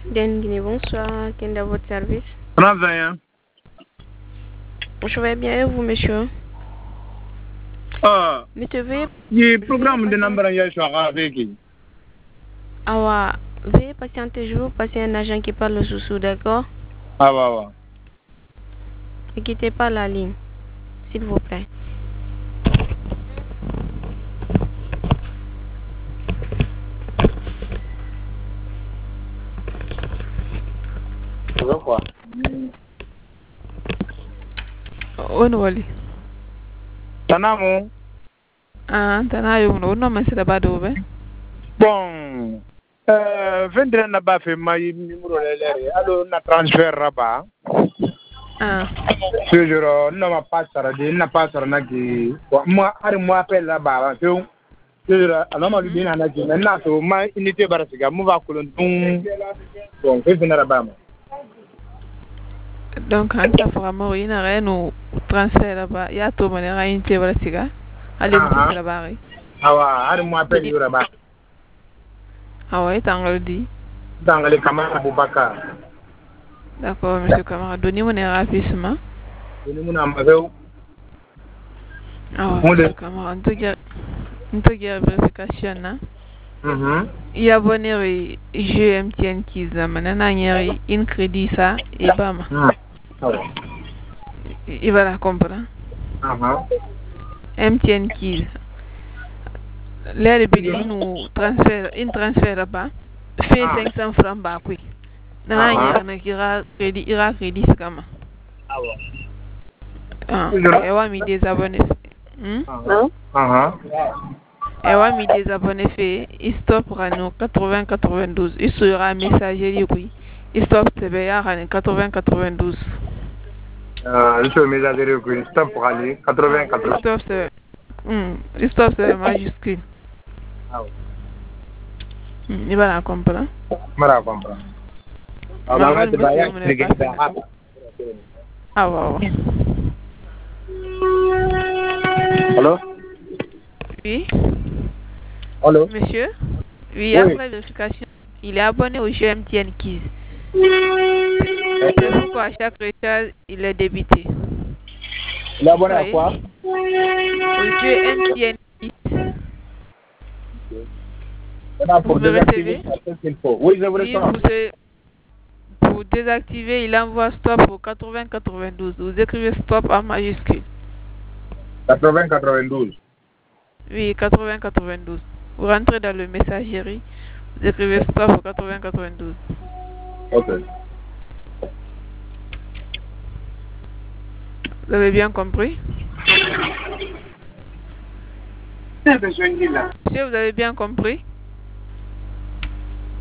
Guinée, bonsoir. Quel est votre service? 31. Je vais bien et vous, monsieur? Monsieur, Le programme de number avec. veuillez patienter, je vais vous passer un agent qui parle sous, d'accord? Ah, ouais. Ne quittez pas la ligne, s'il vous plaît. Quoi? Wani wali. Tanamo. Tana yo no no man sida bado be. Bon. Vendredi na ba fait ma numéro le allo na transfert raba. Toujours non pas ça na qui moi appelle là-bas. Toujours alors ma lui na qui maintenant so ma unité barasiga mu va kolon bon c'est venir là-bas. Donc anta vraiment ina reno transfert là-bas ya to mane ra inte wala siga ale mu la bari awa ari mo appel yura ba awa tangal di tangal Kamara Boubacar. D'accord monsieur Kamara, donnez mon rapidement. Donnez mon amazeu. Awa monsieur Kamara, on te guère vérification na. Il y a bonheur jeu MTN Kiza manana nyeri in crédit ça et bama. Il va la comprendre. MTN Kiza. Là le billet nous transfert là-bas. Fait 500 francs ba kui. Na nyeri na kira crédit kama. Et wa mi désabonné. Et mi désabonné fait, il stoppera nous 80-92. Il sera un messager, oui. Il stoppe CBA en 80-92. Il sera messager, oui. Stop pour aller 80-92. Il stoppe CBA majuscule. Il va la comprendre. Ah, ouais. Allô? Oui. Allô? Monsieur? Oui, après la vérification, il est abonné au jeu MTN Kids. C'est pourquoi à chaque recharge, il est débité. Il est abonné à quoi? Au jeu MTN Kids. Vous me recevez? Oui, je vous réponds. Pour désactiver, il envoie stop au 80-92. Vous écrivez stop en majuscule. 80-92. Oui, 80-92. Vous rentrez dans le messagerie, vous écrivez stop au 80-92. Ok. Vous avez bien compris? Monsieur, vous avez bien compris?